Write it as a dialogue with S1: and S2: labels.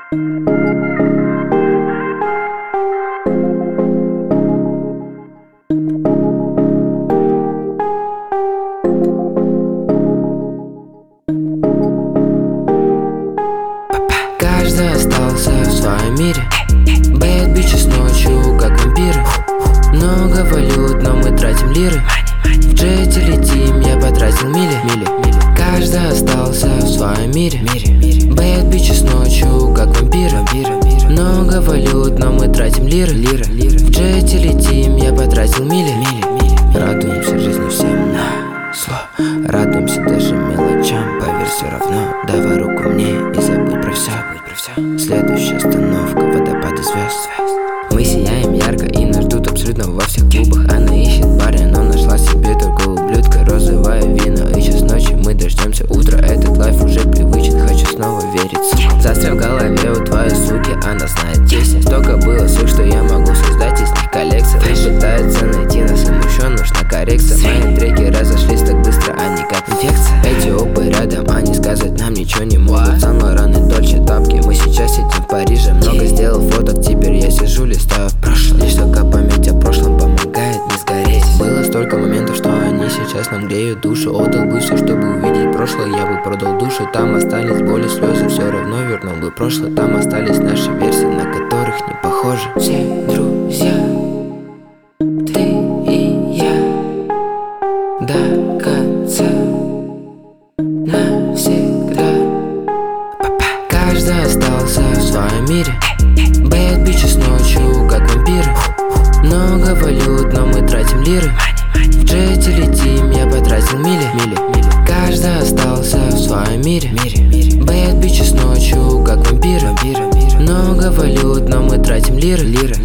S1: Каждый остался в своем мире. Bad bitches ночью, как вампиры. Много валют, но мы тратим лиры. В джете летим, я потратил мили. Каждый остался в своем мире. Bad bitches ночью, как вампиры. Много валют, но мы тратим лиры. В джете летим, я потратил мили. Радуемся жизни всем на зло, радуемся даже мелочам. Поверь, все равно, давай руку мне и забудь про все. Следующая остановка — водопады звезд. Мы сияем ярко и нас ждут абсолютно во всех клубах. Она ищет парня, но нашла себе только ублюдка. Розовое вино и час ночи, мы дождемся утра. Этот лайф уже привычен, хочу снова верить. Застрял в голове у твоей суки, она знает песни. Столько было ссылок, что я могу создать из них коллекцию. Пытается найти нас, им еще нужна коррекция. Мои треки разошлись так быстро, они как инфекция. Эти опы рядом, они сказать нам ничего не могут. Сан-Лоран и Дольче тапки, мы сейчас сидим в Париже. Много сделал фоток, теперь я сижу, листаю прошлое. Лишь только память о прошлом помогает не сгореть. Было столько моментов, что они сейчас нам греют душу. Отдал бы все, чтобы увидеть прошлое, я бы продал душу. Там остались боли, слезы, все равно вернул бы прошлое. Там остались наши версии, на которых не похожи. Все друзья, ты и я, до конца, навсегда. Каждый остался в своем мире. Bad bitches ночью, как вампиры. Много валют, но мы тратим лиры. В джете летим, я потратил мили. Каждый остался в своем мире. Bad bitches ночью, как вампиры. Много валют, но мы тратим лиры.